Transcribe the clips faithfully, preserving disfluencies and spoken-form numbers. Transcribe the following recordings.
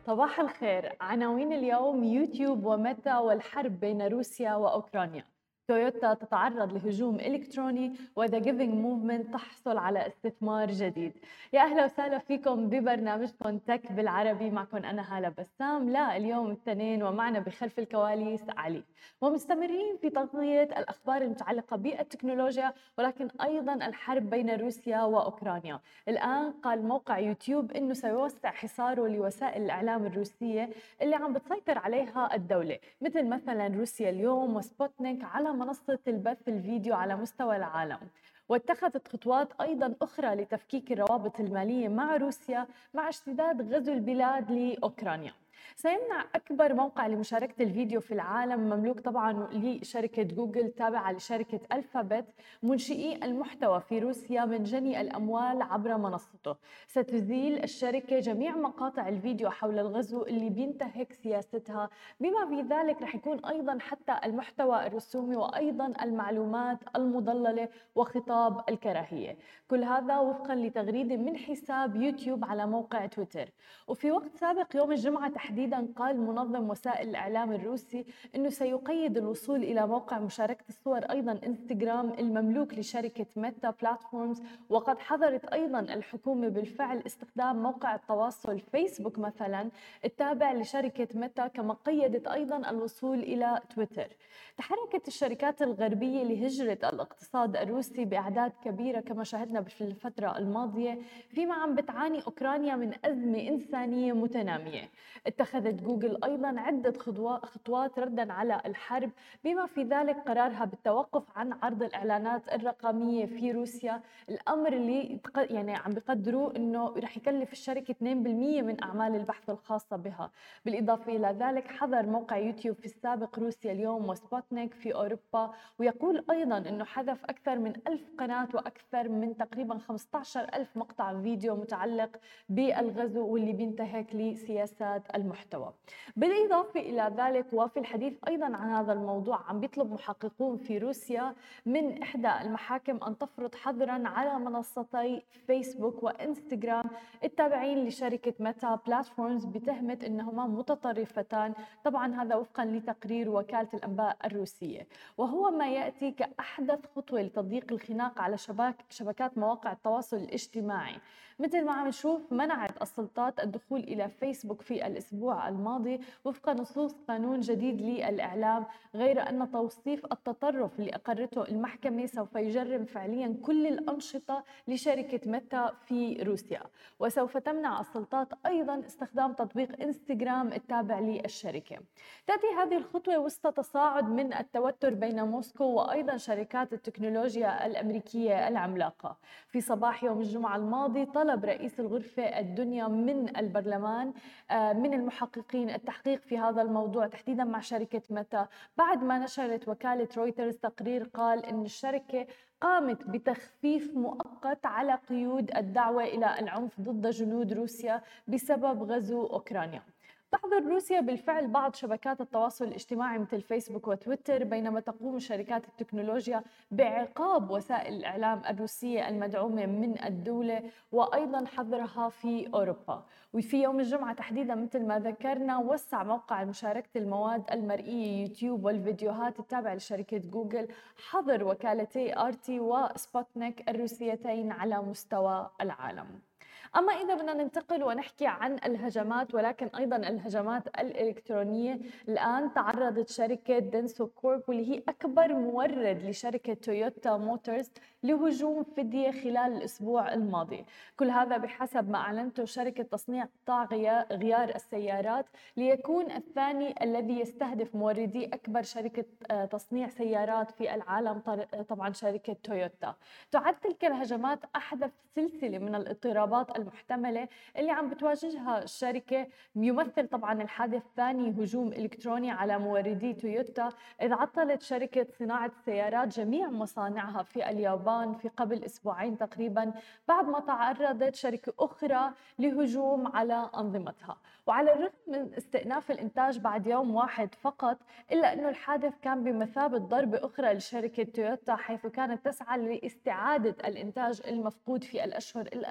صباح الخير. عناوين اليوم: يوتيوب وميتا والحرب بين روسيا وأوكرانيا. تويوتا تتعرض لهجوم إلكتروني، وذا جيفينج موفمنت تحصل على استثمار جديد. يا أهلا وسهلا فيكم ببرنامجكم تك بالعربي. معكم أنا هالة بسام. لا اليوم الاثنين، ومعنا بخلف الكواليس علي. ومستمرين في تغطية الأخبار المتعلقة بالتكنولوجيا، ولكن أيضا الحرب بين روسيا وأوكرانيا. الآن قال موقع يوتيوب أنه سيوسع حصاره لوسائل الإعلام الروسية اللي عم بتسيطر عليها الدولة، مثل مثلا روسيا اليوم وسبوتنيك على منصة البث الفيديو على مستوى العالم. واتخذت خطوات أيضا أخرى لتفكيك الروابط المالية مع روسيا مع اشتداد غزو البلاد لأوكرانيا. سيمنع أكبر موقع لمشاركة الفيديو في العالم، مملوك طبعا لشركة جوجل تابعة لشركة ألفابت، منشئي المحتوى في روسيا، من جني الأموال عبر منصته. ستزيل الشركة جميع مقاطع الفيديو حول الغزو اللي بينتهك سياستها، بما في ذلك رح يكون أيضا حتى المحتوى الرسومي وأيضا المعلومات المضللة وخطاب الكراهية. كل هذا وفقا لتغريدة من حساب يوتيوب على موقع تويتر. وفي وقت سابق يوم الجمعة تحديدا قال منظم وسائل الإعلام الروسي أنه سيقيد الوصول إلى موقع مشاركة الصور أيضا إنستغرام المملوك لشركة ميتا بلاتفورمز. وقد حظرت أيضا الحكومة بالفعل استخدام موقع التواصل فيسبوك مثلا التابع لشركة ميتا، كما قيدت أيضا الوصول إلى تويتر. تحركت الشركات الغربية لهجرة الاقتصاد الروسي بأعداد كبيرة كما شاهدنا في الفترة الماضية، فيما عم بتعاني أوكرانيا من أزمة إنسانية متنامية. اتخذت جوجل أيضا عدة خطوات ردا على الحرب، بما في ذلك قرارها بالتوقف عن عرض الإعلانات الرقمية في روسيا، الأمر اللي يعني عم بيقدروا أنه رح يكلف الشركة اثنين بالمئة من أعمال البحث الخاصة بها. بالإضافة إلى ذلك حظر موقع يوتيوب في السابق روسيا اليوم وسبوتنيك في أوروبا، ويقول أيضا أنه حذف أكثر من ألف قناة وأكثر من تقريبا خمسة عشر ألف مقطع فيديو متعلق بالغزو واللي بينتهك لسياسات المحتوى. بالإضافة إلى ذلك وفي الحديث أيضا عن هذا الموضوع، عم بيطلب محققون في روسيا من إحدى المحاكم أن تفرض حظرا على منصتي فيسبوك وإنستغرام التابعين لشركة ميتا بلاتفورمز بتهمة أنهما متطرفتان، طبعا هذا وفقا لتقرير وكالة الأنباء الروسية. وهو ما يأتي كأحدث خطوة لتضييق الخناق على شباك شبكات مواقع التواصل الاجتماعي. مثل ما عم نشوف، منعت السلطات الدخول إلى فيسبوك في الأسبوع الماضي وفق نصوص قانون جديد للإعلام، غير أن توصيف التطرف اللي أقرته المحكمة سوف يجرم فعليا كل الأنشطة لشركة ميتا في روسيا. وسوف تمنع السلطات أيضا استخدام تطبيق إنستغرام التابع للشركة. تأتي هذه الخطوة وسط تصاعد من التوتر بين موسكو وأيضا شركات التكنولوجيا الأمريكية العملاقة. في صباح يوم الجمعة الماضي طلب رئيس الغرفة الدنيا من البرلمان آه، من المحققين التحقيق في هذا الموضوع تحديدا مع شركة ميتا، بعد ما نشرت وكالة رويترز تقرير قال إن الشركة قامت بتخفيف مؤقت على قيود الدعوة إلى العنف ضد جنود روسيا بسبب غزو أوكرانيا. تحظر روسيا بالفعل بعض شبكات التواصل الاجتماعي مثل فيسبوك وتويتر، بينما تقوم شركات التكنولوجيا بعقاب وسائل الإعلام الروسية المدعومة من الدولة وأيضا حظرها في أوروبا. وفي يوم الجمعة تحديدا مثل ما ذكرنا، وسع موقع مشاركة المواد المرئية يوتيوب والفيديوهات التابع لشركة جوجل حظر وكالتي آرتي وسبوتنيك الروسيتين على مستوى العالم. أما إذا بدنا ننتقل ونحكي عن الهجمات، ولكن أيضا الهجمات الإلكترونية، الآن تعرضت شركة دينسو كورب واللي هي أكبر مورد لشركة تويوتا موتورز لهجوم فدية خلال الأسبوع الماضي. كل هذا بحسب ما أعلنته شركة تصنيع قطاع غيار السيارات، ليكون الثاني الذي يستهدف موردي أكبر شركة تصنيع سيارات في العالم، طبعا شركة تويوتا. تعد تلك الهجمات أحدث سلسلة من الاضطرابات المحتملة اللي عم بتواجهها الشركة. يمثل طبعا الحادث الثاني هجوم إلكتروني على موردي تويوتا، إذ عطلت شركة صناعة السيارات جميع مصانعها في اليابان في قبل أسبوعين تقريبا، بعد ما تعرضت شركة أخرى لهجوم على أنظمتها. وعلى الرغم من استئناف الإنتاج بعد يوم واحد فقط، إلا أنه الحادث كان بمثابة ضربة أخرى لشركة تويوتا، حيث كانت تسعى لاستعادة الإنتاج المفقود في الأشهر الأخيرة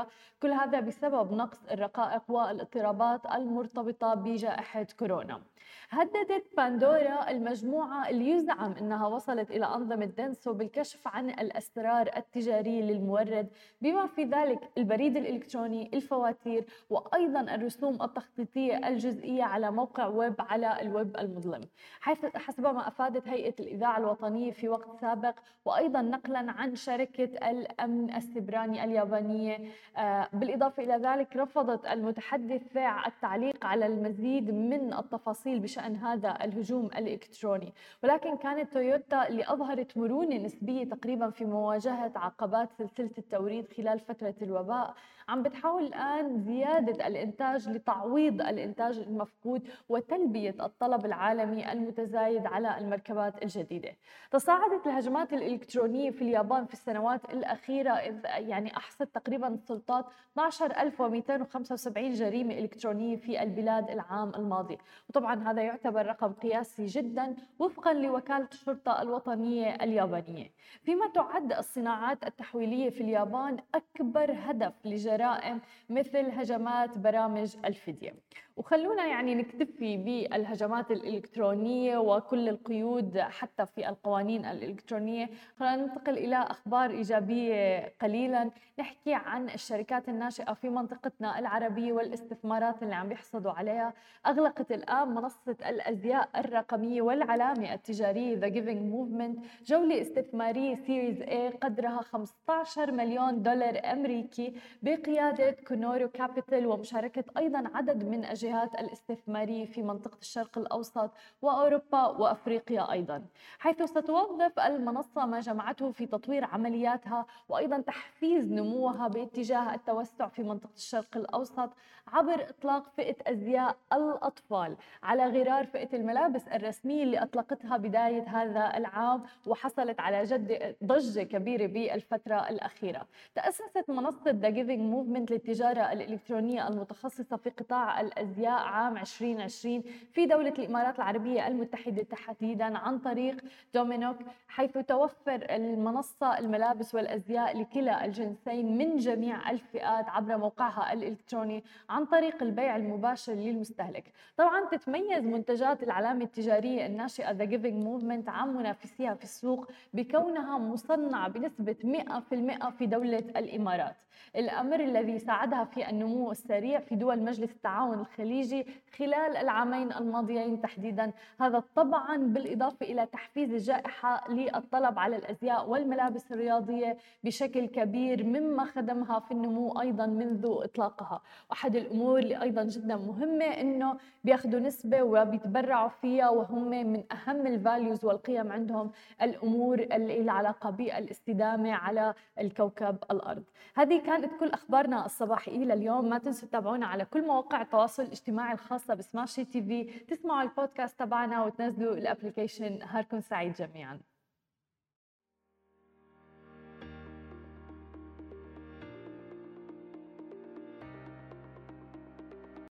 بندورا، كل هذا بسبب نقص الرقائق والاضطرابات المرتبطة بجائحة كورونا. هددت بندورا المجموعة اللي يزعم أنها وصلت إلى أنظمة دنسو بالكشف عن الأسرار التجارية للمورد، بما في ذلك البريد الإلكتروني، الفواتير، وأيضا الرسوم التخطيطية الجزئية على موقع ويب على الويب المظلم، حيث حسب ما أفادت هيئة الإذاعة الوطنية في وقت سابق، وأيضا نقلا عن شركة الأمن السيبراني اليابانية. آه، بالإضافة إلى ذلك رفضت المتحدثة التعليق على المزيد من التفاصيل بشأن هذا الهجوم الإلكتروني، ولكن كانت تويوتا اللي أظهرت مرونة نسبية تقريبا في مواجهة عقبات سلسلة التوريد خلال فترة الوباء، عم بتحاول الآن زيادة الإنتاج لتعويض الإنتاج المفقود وتلبية الطلب العالمي المتزايد على المركبات الجديدة. تصاعدت الهجمات الإلكترونية في اليابان في السنوات الأخيرة، إذ يعني أحصت تقريبا السلطات اثني عشر ألف ومئتين وخمسة وسبعين جريمة إلكترونية في البلاد العام الماضي، وطبعا هذا يعتبر رقم قياسي جدا وفقا لوكالة الشرطة الوطنية اليابانية. فيما تعد الصناعات التحويلية في اليابان أكبر هدف لجرائم مثل هجمات برامج الفدية. وخلونا يعني نكتفي بالهجمات الإلكترونية وكل القيود حتى في القوانين الإلكترونية، خلينا ننتقل إلى أخبار إيجابية قليلا. نحكي عن الشركات الناشئة في منطقتنا العربية والاستثمارات اللي عم بيحصدوا عليها. أغلقت الآن منصة الأزياء الرقمية والعلامة التجارية The Giving Movement جولة استثمارية سيريز A قدرها خمسة عشر مليون دولار أمريكي بقيادة كونورو كابيتال، ومشاركة أيضا عدد من الجهات الاستثمارية في منطقة الشرق الأوسط وأوروبا وأفريقيا أيضا، حيث ستوظف المنصة ما جمعته في تطوير عملياتها وأيضا تحفيز نموها باتجاه التوسع في منطقة الشرق الأوسط عبر إطلاق فئة أزياء الأطفال على غرار فئة الملابس الرسمية اللي أطلقتها بداية هذا العام، وحصلت على جد ضجة كبيرة بالفترة الأخيرة. تأسست منصة The Giving Movement للتجارة الإلكترونية المتخصصة في قطاع الأزياء عام عشرين عشرين في دولة الإمارات العربية المتحدة تحديدا عن طريق دومينوك، حيث توفر المنصة الملابس والأزياء لكلا الجنسين من جميع الفئات عبر موقعها الإلكتروني عن طريق البيع المباشر للمستهلك. طبعا تتميز منتجات العلامة التجارية الناشئة The Giving Movement عن منافسيها في السوق بكونها مصنعة بنسبة مئة بالمئة في دولة الإمارات، الأمر الذي ساعدها في النمو السريع في دول مجلس التعاون الخليجي خلال العامين الماضيين تحديدا. هذا طبعا بالإضافة إلى تحفيز الجائحة للطلب على الأزياء والملابس الرياضية بشكل كبير، مما خدمها في النمو أيضا منذ إطلاقها. وأحد الأمور اللي أيضا جدا مهمة إنه بياخذوا نسبة وبيتبرعوا فيها، وهم من أهم الفاليوز والقيم عندهم الأمور اللي لها علاقة بالاستدامة على الكوكب الأرض. هذه كانت كل أخبارنا الصباحية لليوم. ما تنسوا تتابعونا على كل مواقع التواصل الاجتماعي الخاصة بسماشي تي في، تسمعوا البودكاست تبعنا وتنزلوا الابليكيشن. نهاركم سعيد جميعا.